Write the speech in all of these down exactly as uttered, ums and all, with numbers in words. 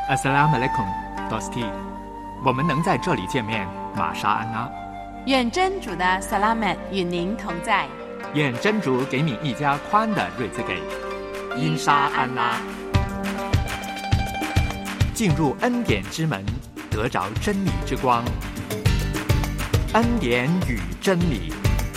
Assalamu alaikum, Dosti。我们能在这里见面，玛莎安娜。 愿真主的萨拉曼与您同在。 愿真主给你一家宽的瑞兹给。因沙安拉。进入恩典之门，得着真理之光。恩典与真理。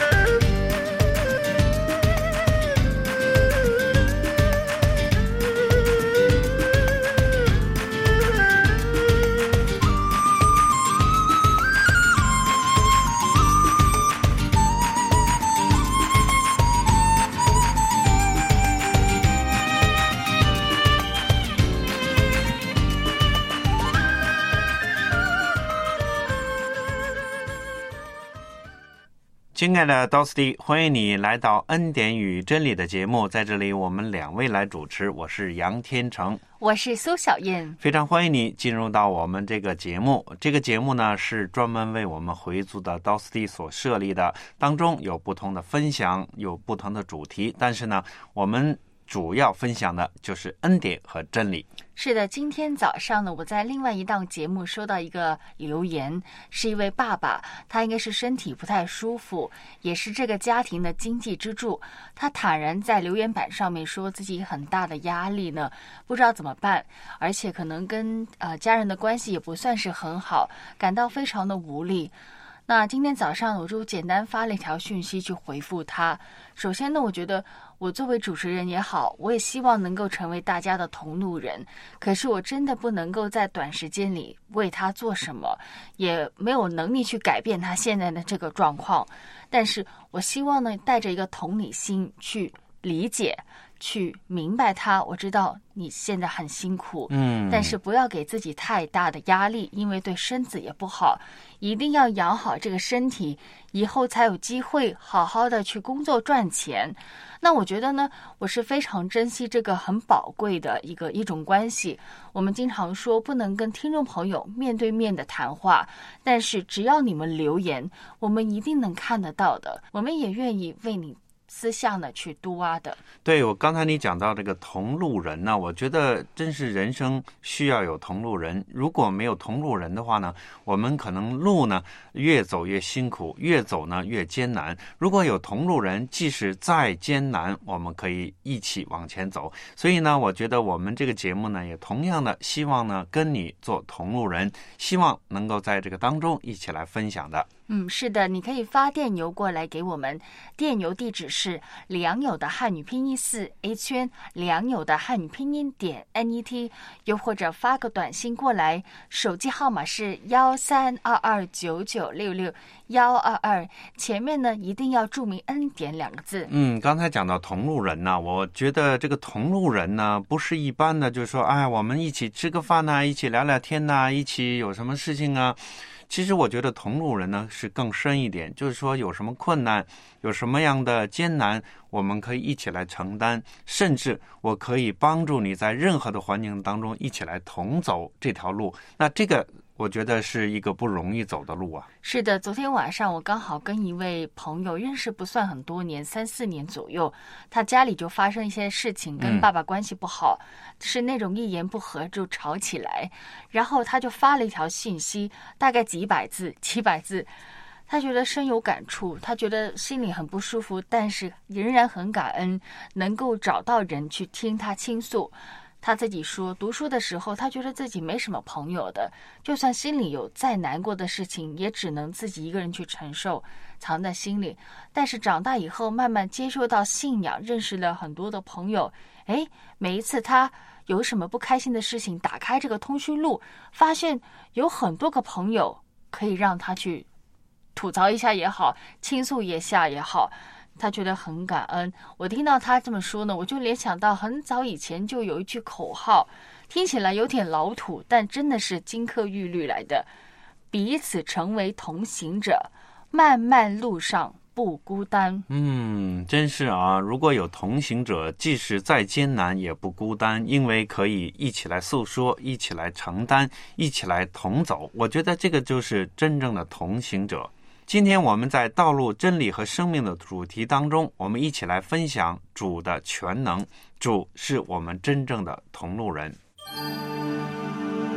亲爱的 Dosti， 欢迎你来到恩典与真理的节目，在这里我们两位来主持，我是杨天成， 我是苏小燕， 非常欢迎你进入到我们这个节目。这个节目呢是专门为我们回族的 Dosti 所设立的，当中有不同的分享，有不同的主题，但是呢我们主要分享的就是恩典和真理。 是的，今天早上呢，我在另外一档节目收到一个留言，是一位爸爸，他应该是身体不太舒服，也是这个家庭的经济支柱。他坦然在留言板上面说自己很大的压力呢，不知道怎么办，而且可能跟呃家人的关系也不算是很好，感到非常的无力。那今天早上我就简单发了一条讯息去回复他。首先呢，我觉得我作为主持人也好，我也希望能够成为大家的同路人，可是我真的不能够在短时间里为他做什么，也没有能力去改变他现在的这个状况。但是我希望呢，带着一个同理心去理解，去明白他。我知道你现在很辛苦，嗯，但是不要给自己太大的压力，因为对身子也不好。一定要养好这个身体，以后才有机会好好的去工作赚钱。那我觉得呢，我是非常珍惜这个很宝贵的一个一种关系。我们经常说不能跟听众朋友面对面的谈话，但是只要你们留言，我们一定能看得到的，我们也愿意为你私下呢去督啊的。 对，我刚才你讲到这个同路人呢，我觉得真是人生需要有同路人。如果没有同路人的话呢，我们可能路呢越走越辛苦，越走呢越艰难。如果有同路人，即使再艰难，我们可以一起往前走。所以呢，我觉得我们这个节目呢，也同样的希望呢跟你做同路人，希望能够在这个当中一起来分享的。 嗯，是的，你可以发电邮过来给我们，电邮地址是良友的汉语拼音四 A 圈良友的汉语拼音点 N E T， 又或者发个短信过来，手机号码是幺三二二九九六六幺二二，前面呢一定要注明恩典两个字。 嗯，刚才讲到同路人呢，我觉得这个同路人呢，不是一般的，就是说，哎，我们一起吃个饭呐、啊，一起聊聊天呐、啊，一起有什么事情啊。其实我觉得同路人呢是更深一点，就是说有什么困难，有什么样的艰难，我们可以一起来承担，甚至我可以帮助你在任何的环境当中一起来同走这条路。那这个我觉得是一个不容易走的路啊。 是的，昨天晚上我刚好跟一位朋友认识不算很多年，三四年左右，他家里就发生一些事情，跟爸爸关系不好、嗯、是那种一言不合就吵起来，然后他就发了一条信息，大概几百字几百字，他觉得深有感触，他觉得心里很不舒服，但是仍然很感恩能够找到人去听他倾诉。他自己说，读书的时候他觉得自己没什么朋友的，就算心里有再难过的事情也只能自己一个人去承受，藏在心里。但是长大以后慢慢接受到信仰，认识了很多的朋友，诶，每一次他有什么不开心的事情，打开这个通讯录，发现有很多个朋友可以让他去吐槽一下也好，倾诉一下也好，他觉得很感恩。我听到他这么说呢，我就联想到很早以前就有一句口号，听起来有点老土，但真的是金科玉律来的，彼此成为同行者，漫漫路上不孤单。 嗯，真是啊，如果有同行者，即使再艰难也不孤单，因为可以一起来诉说，一起来承担，一起来同走。我觉得这个就是真正的同行者。今天我们在道路、真理和生命的主题当中，我们一起来分享主的全能。主是我们真正的同路人。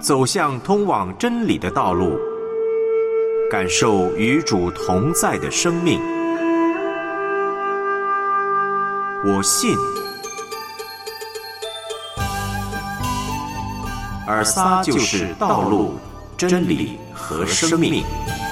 走向通往真理的道路，感受与主同在的生命。我信，尔撒就是道路、真理和生命。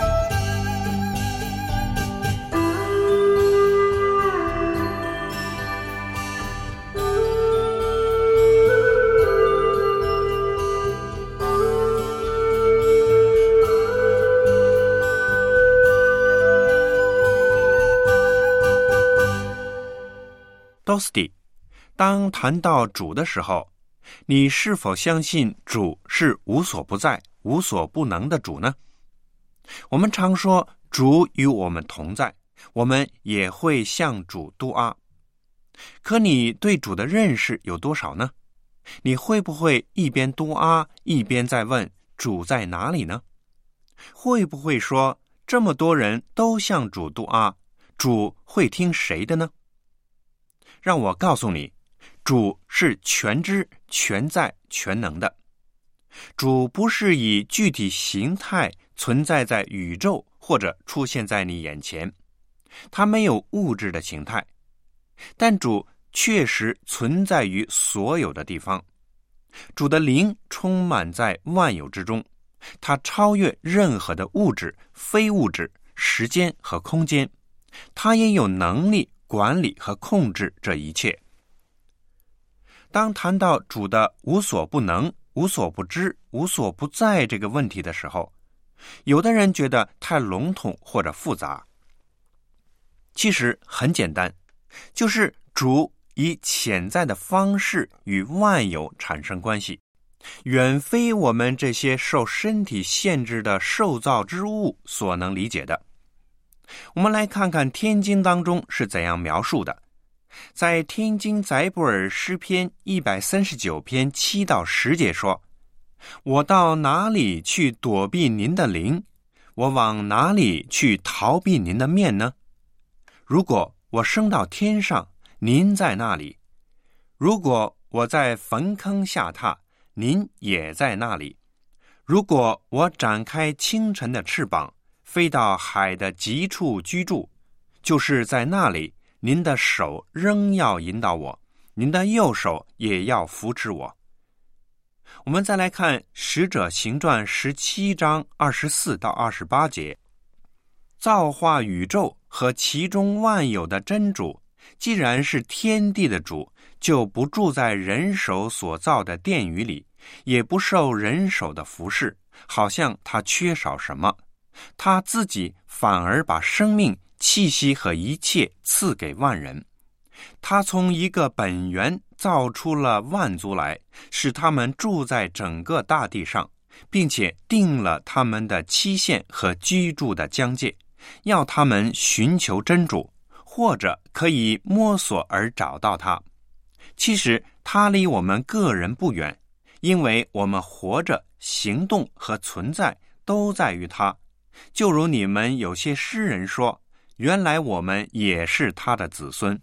Dosti， 当谈到主的时候，你是否相信主是无所不在、无所不能的主呢？我们常说主与我们同在，我们也会向主嘟阿。可你对主的认识有多少呢？你会不会一边嘟阿，一边在问主在哪里呢？会不会说这么多人都向主嘟阿，主会听谁的呢？让我告诉你，主是全知、全在、全能的。主不是以具体形态存在在宇宙或者出现在你眼前，他没有物质的形态，但主确实存在于所有的地方。主的灵充满在万有之中，他超越任何的物质、非物质、时间和空间，他也有能力管理和控制这一切。当谈到主的无所不能、无所不知、无所不在这个问题的时候，有的人觉得太笼统或者复杂。其实很简单，就是主以潜在的方式与万有产生关系，远非我们这些受身体限制的受造之物所能理解的。我们来看看天经当中是怎样描述的。在天经载布尔诗篇一百三十九篇七到十节说，我到哪里去躲避您的灵？我往哪里去逃避您的面呢？如果我升到天上，您在那里；如果我在坟坑下榻，您也在那里；如果我展开清晨的翅膀，飞到海的极处居住，就是在那里，您的手仍要引导我，您的右手也要扶持我。我们再来看使者行传十七章二十四到二十八节，造化宇宙和其中万有的真主，既然是天地的主，就不住在人手所造的殿宇里，也不受人手的服侍，好像他缺少什么。他自己反而把生命、气息和一切赐给万人。他从一个本源造出了万族来，使他们住在整个大地上，并且定了他们的期限和居住的疆界，要他们寻求真主，或者可以摸索而找到他。其实他离我们个人不远，因为我们活着、行动和存在都在于他。就如你们有些诗人说，原来我们也是他的子孙。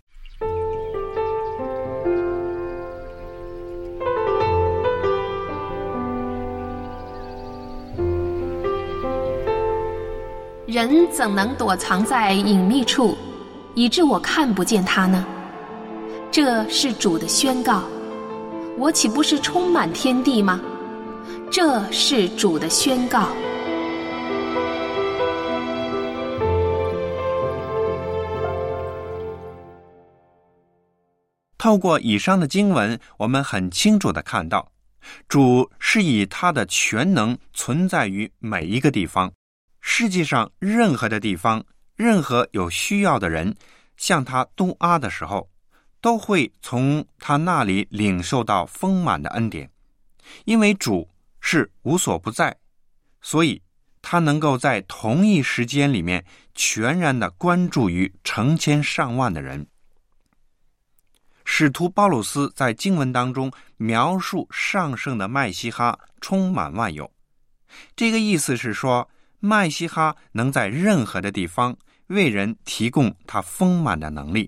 人怎能躲藏在隐秘处，以致我看不见他呢？这是主的宣告，我岂不是充满天地吗？这是主的宣告。 透过以上的经文，我们很清楚地看到，主是以他的全能存在于每一个地方。世界上任何的地方，任何有需要的人向他嘟阿的时候，都会从他那里领受到丰满的恩典。因为主是无所不在，所以他能够在同一时间里面全然地关注于成千上万的人。使徒保罗斯在经文当中描述上圣的麦西哈充满万有，这个意思是说，麦西哈能在任何的地方为人提供他丰满的能力。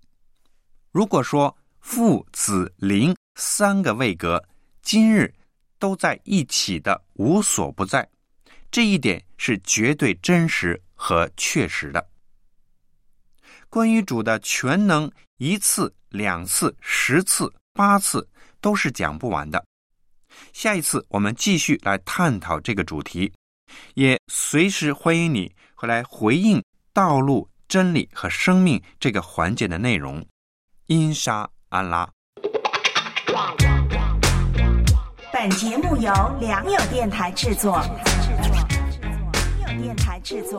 如果说父、子、灵三个位格今日都在一起的无所不在，这一点是绝对真实和确实的。关于主的全能，一次、两次、十次、八次都是讲不完的。下一次我们继续来探讨这个主题，也随时欢迎你回来回应道路、真理和生命这个环节的内容。因沙安拉。 本节目由良友电台制作，良友电台制作。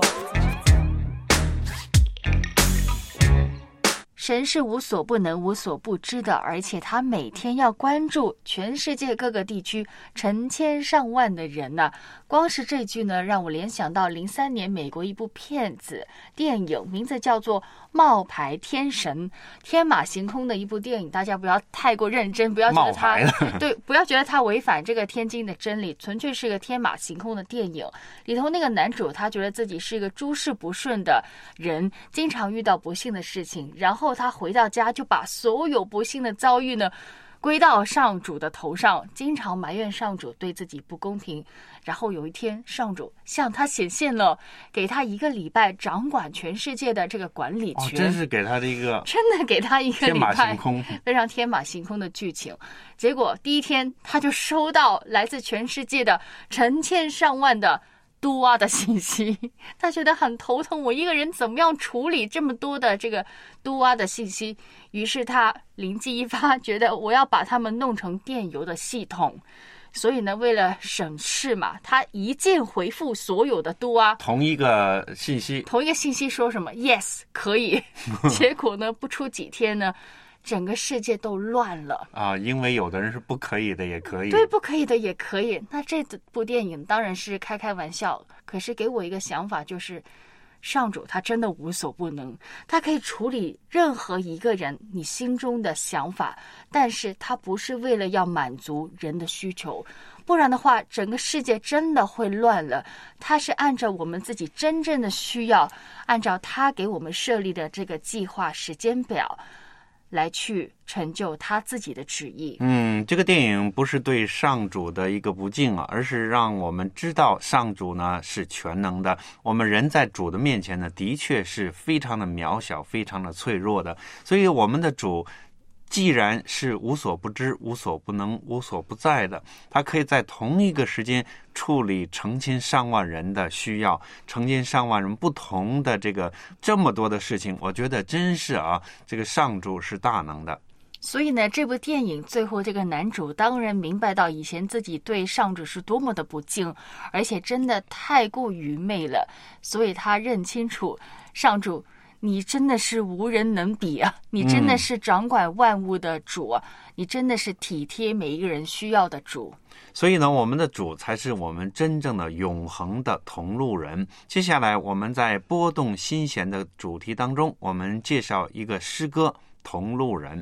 神是无所不能、无所不知的，而且他每天要关注全世界各个地区成千上万的人呢、啊。光是这句呢，让我联想到零三年美国一部片子电影，名字叫做《冒牌天神》，天马行空的一部电影。大家不要太过认真，不要觉得它对，不要觉得它违反这个天经的真理，纯粹是个天马行空的电影。里头那个男主他觉得自己是一个诸事不顺的人，经常遇到不幸的事情，然后他回到家就把所有不幸的遭遇呢归到上主的头上，经常埋怨上主对自己不公平。然后有一天上主向他显现了，给他一个礼拜掌管全世界的这个管理权、 哦、真是给他的一个真的给他一个礼拜天马行空非常天马行空的剧情。结果第一天他就收到来自全世界的成千上万的嘟啊的信息，他觉得很头疼，我一个人怎么样处理这么多的这个嘟啊的信息？于是他灵机一发，觉得我要把它们弄成电邮的系统。所以呢，为了省事嘛，他一键回复所有的嘟啊， 同一个信息， 同一个信息说什么 yes 可以。结果呢，不出几天呢，整个世界都乱了啊！因为有的人是不可以的，也可以。 对，不可以的也可以。那这部电影当然是开开玩笑，可是给我一个想法，就是上主他真的无所不能，他可以处理任何一个人你心中的想法，但是他不是为了要满足人的需求，不然的话整个世界真的会乱了。他是按照我们自己真正的需要，按照他给我们设立的这个计划时间表来去成就他自己的旨意。 嗯，这个电影不是对上主的一个不敬啊，而是让我们知道上主呢是全能的，我们人在主的面前呢的确是非常的渺小，非常的脆弱的。所以我们的主既然是无所不知、无所不能、无所不在的，他可以在同一个时间处理成千上万人的需要，成千上万人不同的这个这么多的事情，我觉得真是啊，这个上主是大能的。 所以呢，这部电影最后这个男主当然明白到以前自己对上主是多么的不敬，而且真的太过愚昧了，所以他认清楚上主你真的是无人能比啊！你真的是掌管万物的主啊！嗯、你真的是体贴每一个人需要的主。 所以呢，我们的主才是我们真正的永恒的同路人。接下来我们在拨动心弦的主题当中，我们介绍一个诗歌《同路人》。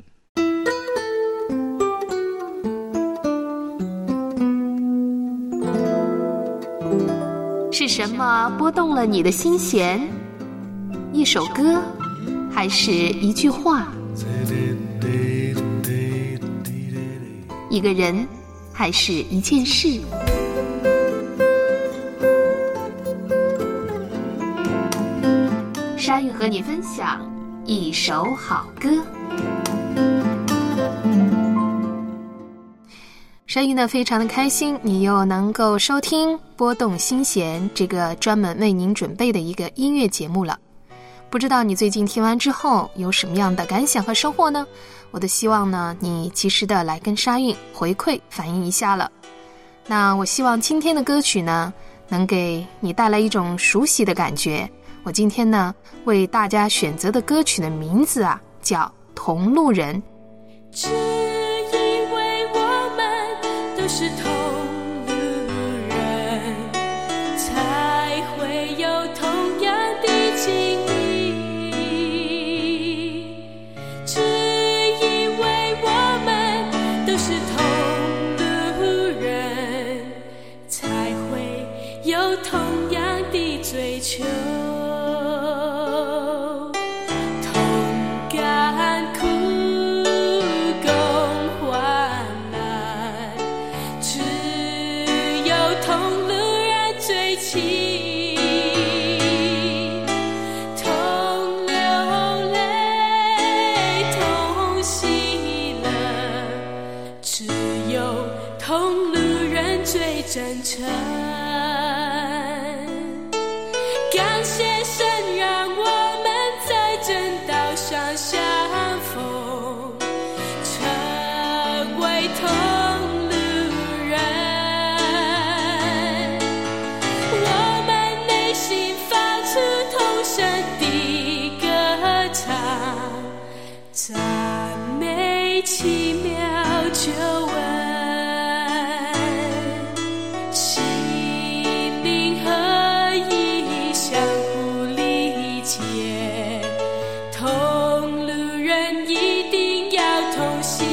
是什么拨动了你的心弦？一首歌，还是一句话？一个人，还是一件事？沙玉和你分享一首好歌。沙玉呢，非常的开心，你又能够收听拨动心弦这个专门为您准备的一个音乐节目了。不知道你最近听完之后有什么样的感想和收获呢？我的希望呢，你及时的来跟沙韵回馈反映一下了。那我希望今天的歌曲呢，能给你带来一种熟悉的感觉。我今天呢，为大家选择的歌曲的名字啊，叫《同路人》。 只因为我们都是同路人，才会有同样的经历。只因为我们都是同路人，才会有同样的追求。只切，同路人一定要同行，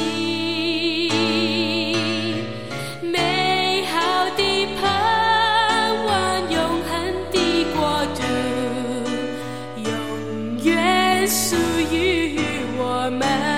美好的盼望，永恒的国度，永远属于我们。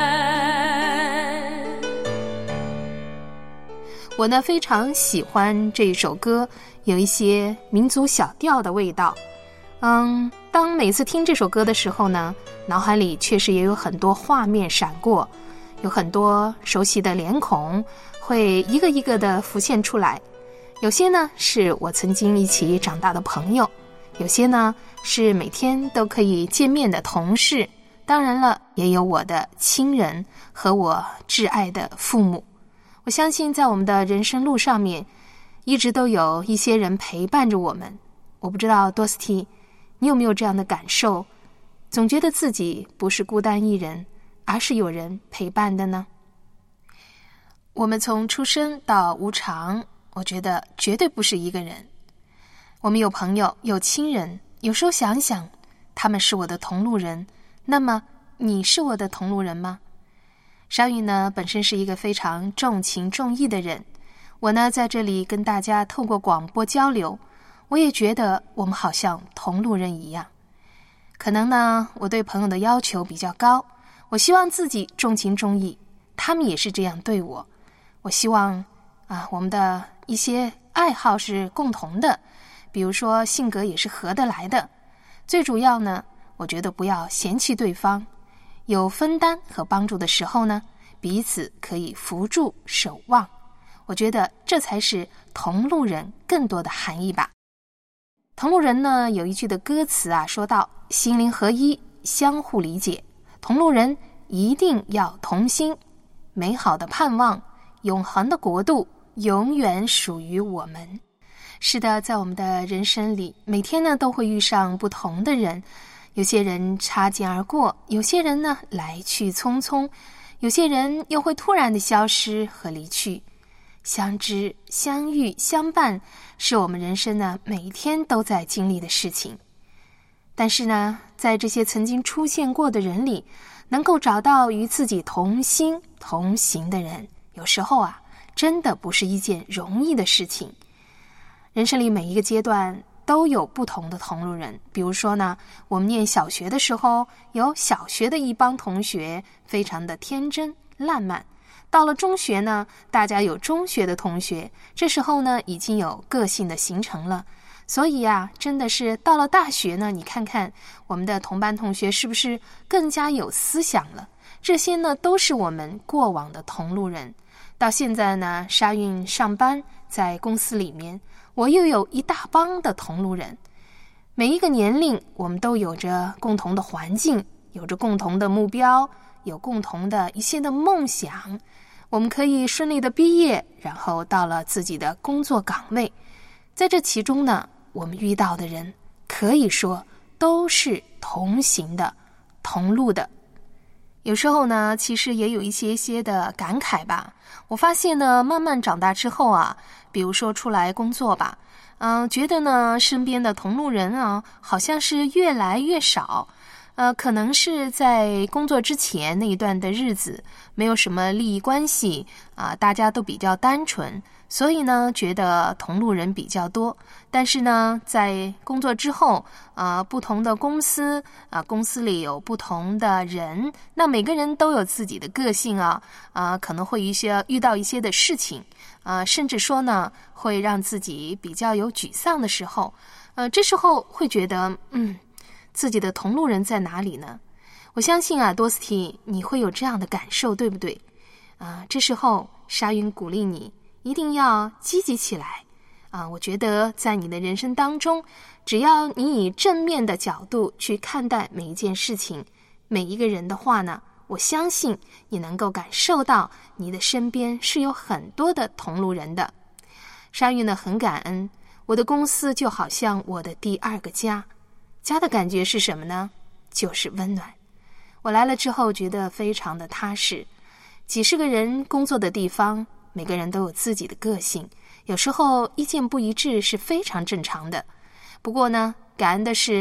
我呢非常喜欢这首歌，有一些民族小调的味道。嗯，当每次听这首歌的时候呢，脑海里确实也有很多画面闪过，有很多熟悉的脸孔会一个一个的浮现出来。有些呢是我曾经一起长大的朋友，有些呢是每天都可以见面的同事，当然了，也有我的亲人和我挚爱的父母。我相信在我们的人生路上面，一直都有一些人陪伴着我们。我不知道多斯蒂，你有没有这样的感受？总觉得自己不是孤单一人，而是有人陪伴的呢？我们从出生到无常，我觉得绝对不是一个人。我们有朋友，有亲人，有时候想想，他们是我的同路人，那么你是我的同路人吗？沙玉呢，本身是一个非常重情重义的人，我呢在这里跟大家透过广播交流，我也觉得我们好像同路人一样。可能呢，我对朋友的要求比较高，我希望自己重情重义，他们也是这样对我。我希望啊，我们的一些爱好是共同的，比如说性格也是合得来的。最主要呢，我觉得不要嫌弃对方，有分担和帮助的时候呢，彼此可以扶助守望。我觉得这才是同路人更多的含义吧。同路人呢，有一句的歌词啊，说到心灵合一，相互理解，同路人一定要同心，美好的盼望，永恒的国度，永远属于我们。是的，在我们的人生里，每天呢都会遇上不同的人，有些人擦肩而过，有些人呢来去匆匆，有些人又会突然的消失和离去。相知、相遇、相伴，是我们人生呢每一天都在经历的事情。但是呢，在这些曾经出现过的人里，能够找到与自己同心同行的人，有时候啊，真的不是一件容易的事情。人生里每一个阶段都有不同的同路人，比如说呢，我们念小学的时候，有小学的一帮同学，非常的天真烂漫。到了中学呢，大家有中学的同学，这时候呢，已经有个性的形成了。所以啊，真的是到了大学呢，你看看我们的同班同学是不是更加有思想了？这些呢，都是我们过往的同路人。到现在呢，沙运上班在公司里面，我又有一大帮的同路人。每一个年龄，我们都有着共同的环境，有着共同的目标，有共同的一些的梦想。我们可以顺利的毕业，然后到了自己的工作岗位。在这其中呢，我们遇到的人可以说都是同行的、同路的。有时候呢，其实也有一些些的感慨吧。我发现呢，慢慢长大之后啊，比如说出来工作吧，嗯、呃，觉得呢，身边的同路人啊，好像是越来越少。呃，可能是在工作之前那一段的日子，没有什么利益关系啊、呃，大家都比较单纯，所以呢，觉得同路人比较多。但是呢，在工作之后，啊、呃，不同的公司啊、呃，公司里有不同的人，那每个人都有自己的个性啊，啊、呃，可能会一些遇到一些的事情，啊、呃，甚至说呢，会让自己比较有沮丧的时候，呃，这时候会觉得，嗯。自己的同路人在哪里呢？我相信啊，多斯蒂，你会有这样的感受，对不对？啊，这时候沙云鼓励你一定要积极起来啊！我觉得在你的人生当中，只要你以正面的角度去看待每一件事情、每一个人的话呢，我相信你能够感受到你的身边是有很多的同路人的。沙云呢，很感恩，我的公司就好像我的第二个家。家的感觉是什么呢？就是温暖。我来了之后觉得非常的踏实。几十个人工作的地方，每个人都有自己的个性，有时候意见不一致是非常正常的。不过呢，感恩的是，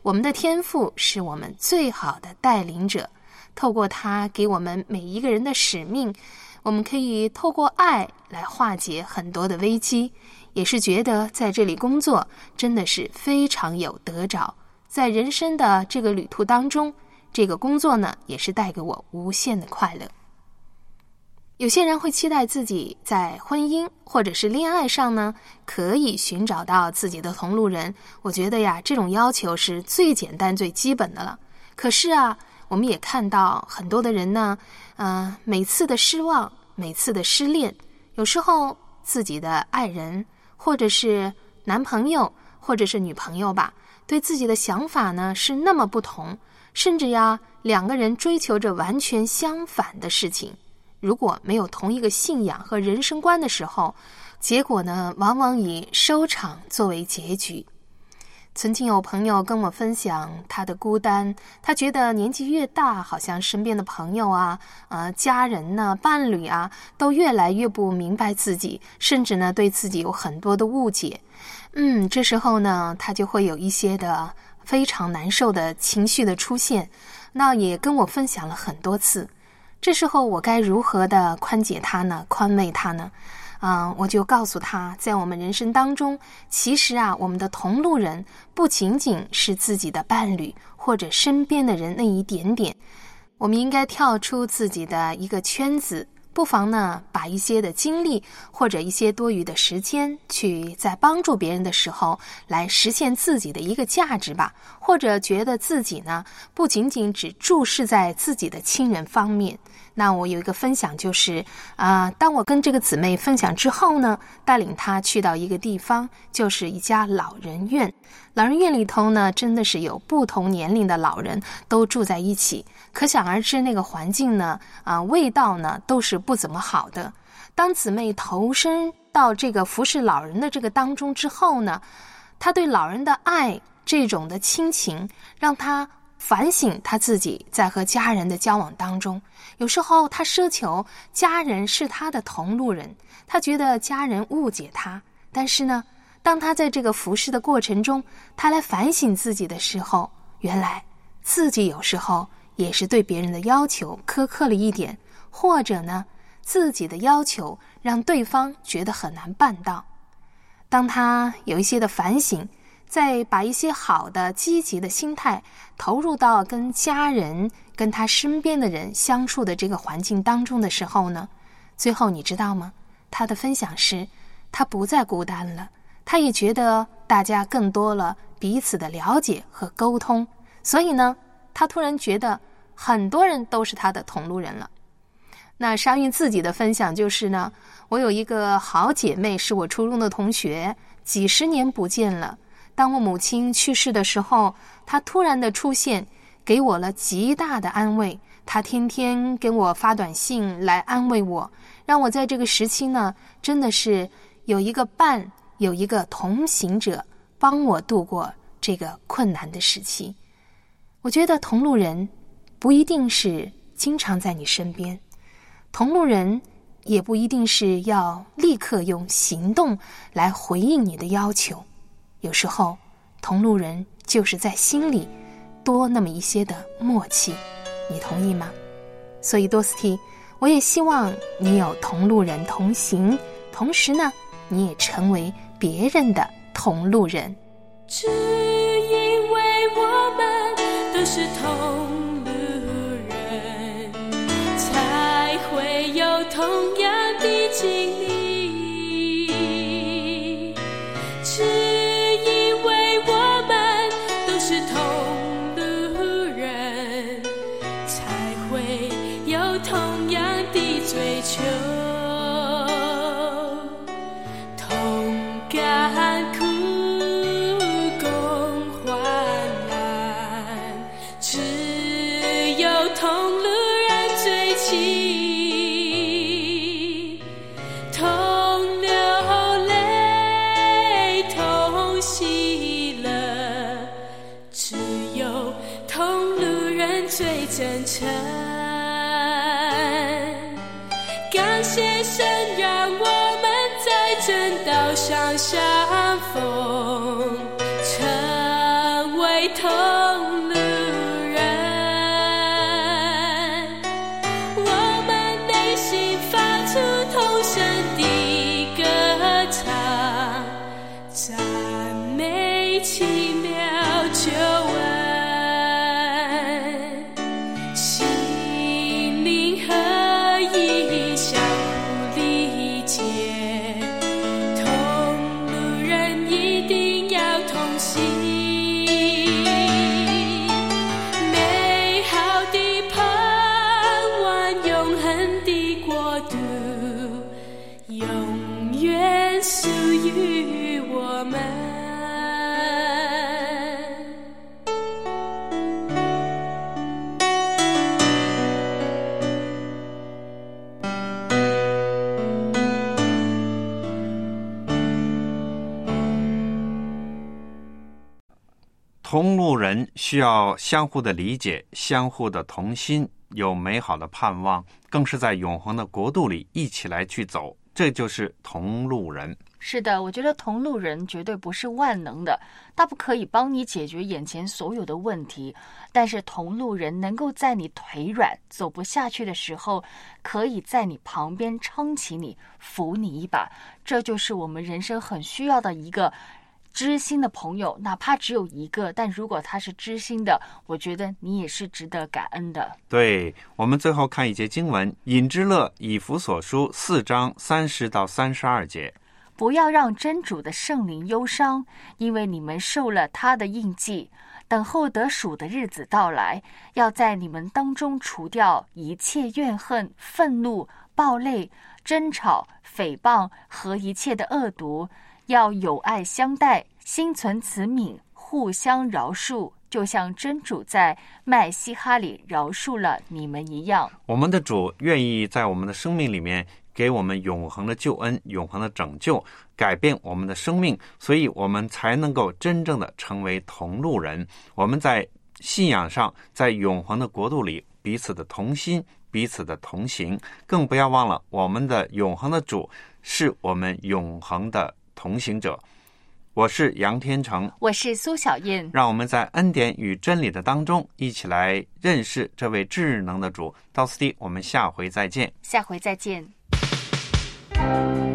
我们的天父是我们最好的带领者，透过他给我们每一个人的使命，我们可以透过爱来化解很多的危机，也是觉得在这里工作真的是非常有得着。在人生的这个旅途当中，这个工作呢也是带给我无限的快乐。有些人会期待自己在婚姻或者是恋爱上呢，可以寻找到自己的同路人。我觉得呀，这种要求是最简单最基本的了。可是啊，我们也看到很多的人呢，呃，每次的失望，每次的失恋，有时候自己的爱人或者是男朋友或者是女朋友吧，对自己的想法呢是那么不同，甚至呀，两个人追求着完全相反的事情。如果没有同一个信仰和人生观的时候，结果呢，往往以收场作为结局。曾经有朋友跟我分享他的孤单，他觉得年纪越大，好像身边的朋友啊、呃、家人呢、伴侣啊，都越来越不明白自己，甚至呢，对自己有很多的误解。嗯，这时候呢，他就会有一些的非常难受的情绪的出现，那也跟我分享了很多次。这时候我该如何的宽解他呢？宽慰他呢？啊、呃，我就告诉他，在我们人生当中，其实啊，我们的同路人不仅仅是自己的伴侣或者身边的人那一点点，我们应该跳出自己的一个圈子，不妨呢，把一些的精力或者一些多余的时间，去在帮助别人的时候，来实现自己的一个价值吧。或者觉得自己呢，不仅仅只注视在自己的亲人方面。那我有一个分享就是啊、呃，当我跟这个姊妹分享之后呢，带领她去到一个地方，就是一家老人院。老人院里头呢，真的是有不同年龄的老人都住在一起，可想而知那个环境呢，啊、呃，味道呢都是不怎么好的。当姊妹投身到这个服侍老人的这个当中之后呢，她对老人的爱，这种的亲情，让她反省他自己在和家人的交往当中，有时候他奢求家人是他的同路人，他觉得家人误解他。但是呢，当他在这个服侍的过程中，他来反省自己的时候，原来自己有时候也是对别人的要求苛刻了一点，或者呢，自己的要求让对方觉得很难办到。当他有一些的反省，再把一些好的积极的心态投入到跟家人跟他身边的人相处的这个环境当中的时候呢，最后你知道吗，他的分享是他不再孤单了，他也觉得大家更多了彼此的了解和沟通，所以呢，他突然觉得很多人都是他的同路人了。那沙韵自己的分享就是呢，我有一个好姐妹是我初中的同学，几十年不见了，当我母亲去世的时候，她突然的出现，给我了极大的安慰。她天天给我发短信来安慰我，让我在这个时期呢，真的是有一个伴，有一个同行者，帮我度过这个困难的时期。我觉得同路人不一定是经常在你身边，同路人也不一定是要立刻用行动来回应你的要求。有时候同路人就是在心里多那么一些的默契，你同意吗？所以多斯蒂，我也希望你有同路人同行，同时呢，你也成为别人的同路人。 只因为我们都是同路人，才会有同样的经历。追求同甘苦共患难，只有同路人最亲，同流泪同喜乐，只有同路人最真诚。感谢神让我们在正道上相逢，成为同路人，我们内心发出同声的歌唱，赞美奇妙救恩，心灵合一，相互理解，同路人一定要同行，美好的盼望，永恒的国度，永远属于我们。 同路人需要相互的理解，相互的同心，有美好的盼望，更是在永恒的国度里一起来去走，这就是同路人。 是的，我觉得同路人绝对不是万能的，他不可以帮你解决眼前所有的问题，但是同路人能够在你腿软走不下去的时候，可以在你旁边撑起你，扶你一把，这就是我们人生很需要的一个知心的朋友，哪怕只有一个，但如果他是知心的，我觉得你也是值得感恩的。 对，我们最后看一节经文，引之乐以弗所书四章三十到三十二节。 不要让真主的圣灵忧伤，因为你们受了他的印记，等候得赎的日子到来，要在你们当中除掉一切怨恨、愤怒、暴戾、争吵、诽谤和一切的恶毒，要友爱相待，心存慈悯，互相饶恕，就像真主在麦西哈里饶恕了你们一样。 我们的主愿意在我们的生命里面给我们永恒的救恩，永恒的拯救，改变我们的生命，所以我们才能够真正的成为同路人。我们在信仰上，在永恒的国度里彼此的同心，彼此的同行，更不要忘了我们的永恒的主是我们永恒的同行者。我是杨天成， 我是苏小燕， 让我们在恩典与真理的当中一起来认识这位智能的主。到此地，我们下回再见。 下回再见。